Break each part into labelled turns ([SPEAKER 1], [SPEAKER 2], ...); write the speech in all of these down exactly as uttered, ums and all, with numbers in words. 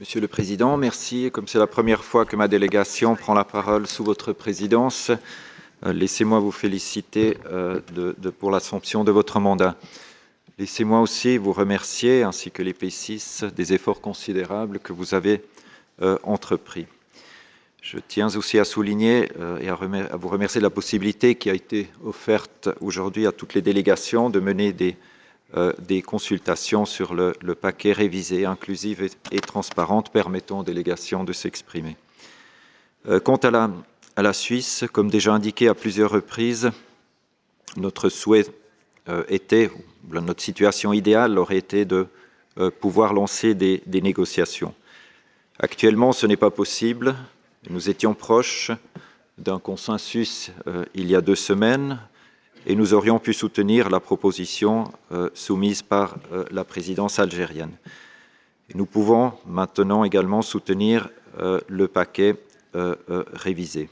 [SPEAKER 1] Monsieur le Président, merci. Comme c'est la première fois que ma délégation prend la parole sous votre présidence, euh, laissez-moi vous féliciter euh, de, de, pour l'assomption de votre mandat. Laissez-moi aussi vous remercier, ainsi que les P six, des efforts considérables que vous avez euh, entrepris. Je tiens aussi à souligner euh, et à, à vous remercier de la possibilité qui a été offerte aujourd'hui à toutes les délégations de mener des Euh, des consultations sur le, le paquet révisé, inclusive et, et transparente, permettant aux délégations de s'exprimer. Euh, quant à la, à la Suisse, comme déjà indiqué à plusieurs reprises, notre souhait euh, était, notre situation idéale aurait été de euh, pouvoir lancer des, des négociations. Actuellement, ce n'est pas possible. Nous étions proches d'un consensus euh, il y a deux semaines, et nous aurions pu soutenir la proposition euh, soumise par euh, la présidence algérienne. Et nous pouvons maintenant également soutenir euh, le paquet euh, euh, révisé.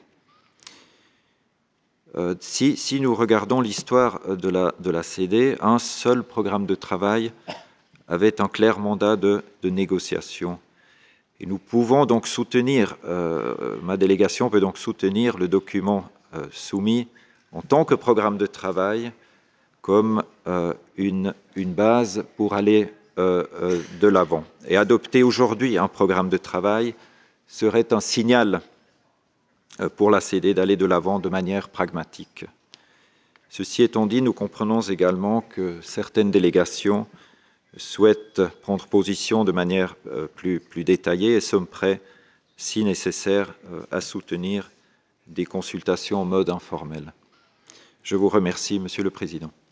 [SPEAKER 1] Euh, si, si nous regardons l'histoire de la, de la C D, un seul programme de travail avait un clair mandat de, de négociation. Et nous pouvons donc soutenir, euh, ma délégation peut donc soutenir le document euh, soumis en tant que programme de travail comme euh, une, une base pour aller euh, euh, de l'avant. Et adopter aujourd'hui un programme de travail serait un signal euh, pour la C D d'aller de l'avant de manière pragmatique. Ceci étant dit, nous comprenons également que certaines délégations souhaitent prendre position de manière euh, plus, plus détaillée et sommes prêts, si nécessaire, euh, à soutenir des consultations en mode informel. Je vous remercie, Monsieur le Président.